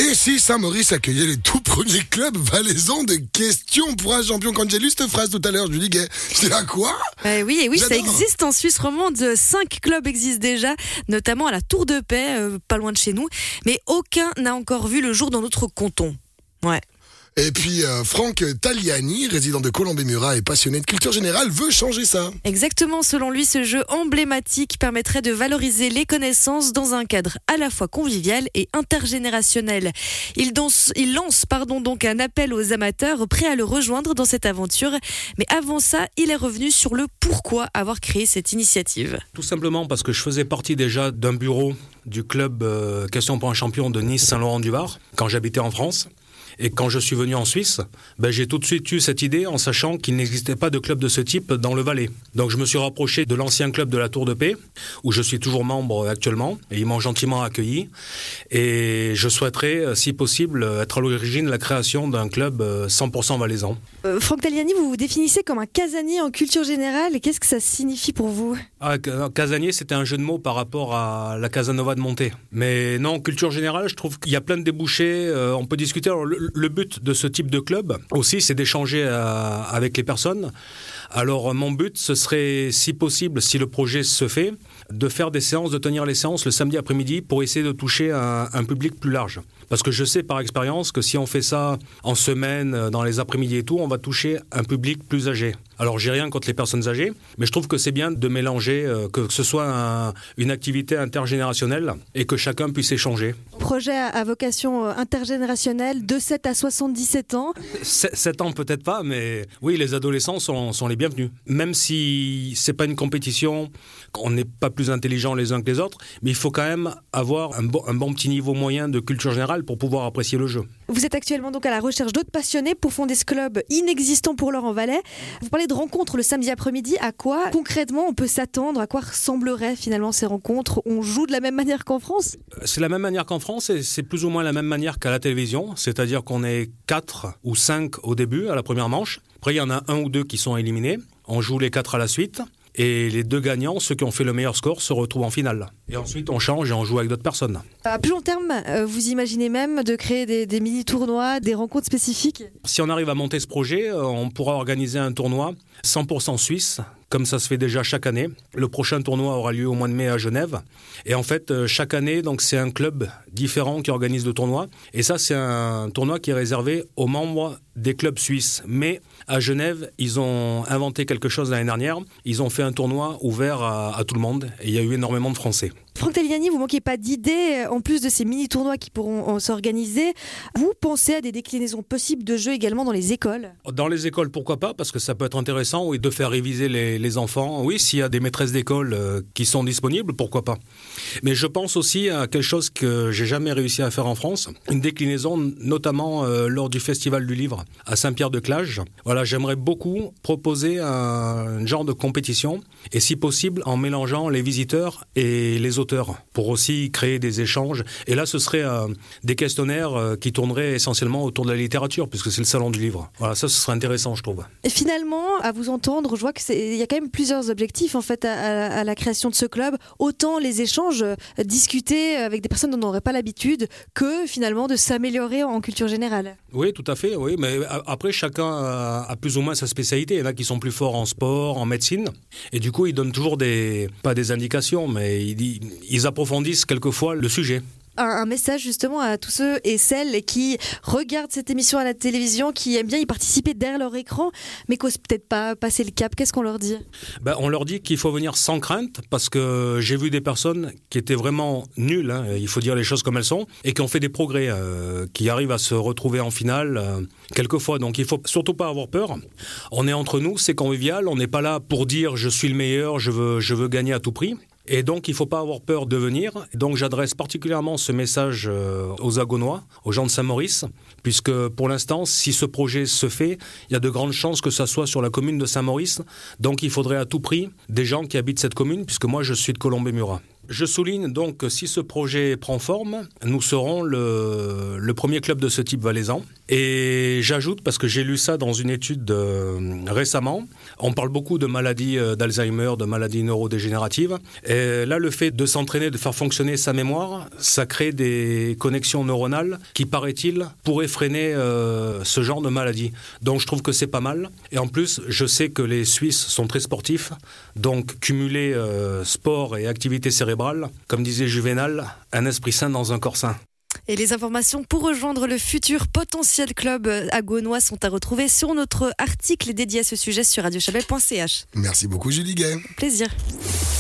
Et si Saint-Maurice accueillait les tout premiers clubs valaisans de questions pour un champion? Quand j'ai lu cette phrase tout à l'heure, je lui dis, c'est à quoi? Oui, J'adore. ça existe en Suisse romande. 5 clubs existent déjà, notamment à la Tour de Paix, pas loin de chez nous. Mais aucun n'a encore vu le jour dans notre canton. Ouais. Et puis Franck Tagliani, résident de Colombey-Murat et passionné de culture générale, veut changer ça. Exactement, selon lui, ce jeu emblématique permettrait de valoriser les connaissances dans un cadre à la fois convivial et intergénérationnel. Il lance donc un appel aux amateurs prêts à le rejoindre dans cette aventure. Mais avant ça, il est revenu sur le pourquoi avoir créé cette initiative. Tout simplement parce que je faisais partie déjà d'un bureau du club Question pour un champion de Nice-Saint-Laurent-du-Var quand j'habitais en France. Et quand je suis venu en Suisse, j'ai tout de suite eu cette idée en sachant qu'il n'existait pas de club de ce type dans le Valais. Donc je me suis rapproché de l'ancien club de la Tour de Paix, où je suis toujours membre actuellement, et ils m'ont gentiment accueilli. Et je souhaiterais, si possible, être à l'origine de la création d'un club 100% valaisan. Franck Tagliani, vous vous définissez comme un casanier en culture générale. Et qu'est-ce que ça signifie pour vous? Casanier, c'était un jeu de mots par rapport à la Casanova de Monté. Mais non, culture générale, je trouve qu'il y a plein de débouchés. On peut discuter. Alors, le but de ce type de club aussi, c'est d'échanger avec les personnes. Alors mon but, ce serait, si possible, si le projet se fait, de faire des séances, de tenir les séances le samedi après-midi pour essayer de toucher un public plus large. Parce que je sais par expérience que si on fait ça en semaine, dans les après-midi et tout, on va toucher un public plus âgé. Alors j'ai rien contre les personnes âgées, mais je trouve que c'est bien de mélanger, que ce soit une activité intergénérationnelle et que chacun puisse échanger. Projet à vocation intergénérationnelle, de 7 à 77 ans. 7 ans peut-être pas, mais oui, les adolescents sont les bienvenus. Même si c'est pas une compétition, on n'est pas plus intelligents les uns que les autres, mais il faut quand même avoir un bon petit niveau moyen de culture générale pour pouvoir apprécier le jeu. Vous êtes actuellement donc à la recherche d'autres passionnés pour fonder ce club inexistant pour l'heure en Valais. Vous parlez de rencontres le samedi après-midi. À quoi concrètement on peut s'attendre? À quoi ressembleraient finalement ces rencontres? On joue de la même manière qu'en France? C'est la même manière qu'en France et c'est plus ou moins la même manière qu'à la télévision. C'est-à-dire qu'on est 4 ou 5 au début, à la première manche. Après, il y en a 1 ou 2 qui sont éliminés. On joue les 4 à la suite. Et les 2 gagnants, ceux qui ont fait le meilleur score, se retrouvent en finale. Et ensuite, on change et on joue avec d'autres personnes. À plus long terme, vous imaginez même de créer des mini-tournois, des rencontres spécifiques? Si on arrive à monter ce projet, on pourra organiser un tournoi 100% suisse, comme ça se fait déjà chaque année. Le prochain tournoi aura lieu au mois de mai à Genève. Et en fait, chaque année, donc, c'est un club différent qui organise le tournoi. Et ça, c'est un tournoi qui est réservé aux membres des clubs suisses. Mais à Genève, ils ont inventé quelque chose l'année dernière. Ils ont fait un tournoi ouvert à tout le monde. Et il y a eu énormément de Français. Franck Tagliani, vous manquez pas d'idées, en plus de ces mini-tournois qui pourront s'organiser. Vous pensez à des déclinaisons possibles de jeux également dans les écoles? Dans les écoles, pourquoi pas? Parce que ça peut être intéressant, oui, de faire réviser les enfants. Oui, s'il y a des maîtresses d'école qui sont disponibles, pourquoi pas? Mais je pense aussi à quelque chose que j'ai jamais réussi à faire en France, une déclinaison notamment lors du Festival du Livre à Saint-Pierre-de-Clage. Voilà, j'aimerais beaucoup proposer un genre de compétition et si possible en mélangeant les visiteurs et les auteurs pour aussi créer des échanges. Et là, ce serait des questionnaires qui tourneraient essentiellement autour de la littérature, puisque c'est le salon du livre. Voilà, ça, ce serait intéressant, je trouve. Et finalement, à vous entendre, je vois qu'il y a quand même plusieurs objectifs en fait à la création de ce club. Autant les échanges, discuter avec des personnes dont on n'aurait pas l'habitude, que finalement de s'améliorer en culture générale. Oui, tout à fait. Oui, mais après, chacun a plus ou moins sa spécialité. Il y en a qui sont plus forts en sport, en médecine. Et du coup, ils donnent toujours pas des indications, mais ils approfondissent quelquefois le sujet. Un message justement à tous ceux et celles qui regardent cette émission à la télévision, qui aiment bien y participer derrière leur écran, mais qui n'osent peut-être pas passer le cap. Qu'est-ce qu'on leur dit? On leur dit qu'il faut venir sans crainte, parce que j'ai vu des personnes qui étaient vraiment nulles, il faut dire les choses comme elles sont, et qui ont fait des progrès, qui arrivent à se retrouver en finale quelquefois. Donc il ne faut surtout pas avoir peur. On est entre nous, c'est convivial, on n'est pas là pour dire je suis le meilleur, je veux gagner à tout prix. Et donc, il ne faut pas avoir peur de venir. Donc, j'adresse particulièrement ce message aux Agonois, aux gens de Saint-Maurice, puisque pour l'instant, si ce projet se fait, il y a de grandes chances que ça soit sur la commune de Saint-Maurice. Donc, il faudrait à tout prix des gens qui habitent cette commune, puisque moi, je suis de Colombey-Murat. Je souligne donc que si ce projet prend forme, nous serons le premier club de ce type valaisan. Et j'ajoute, parce que j'ai lu ça dans une étude récemment, on parle beaucoup de maladies d'Alzheimer, de maladies neurodégénératives. Et là, le fait de s'entraîner, de faire fonctionner sa mémoire, ça crée des connexions neuronales qui, paraît-il, pourraient freiner ce genre de maladie. Donc je trouve que c'est pas mal. Et en plus, je sais que les Suisses sont très sportifs. Donc cumuler sport et activité cérébrale, comme disait Juvénal, un esprit sain dans un corps sain. Et les informations pour rejoindre le futur potentiel club agonois sont à retrouver sur notre article dédié à ce sujet sur radiochabelle.ch. Merci beaucoup Julie Gay. Plaisir.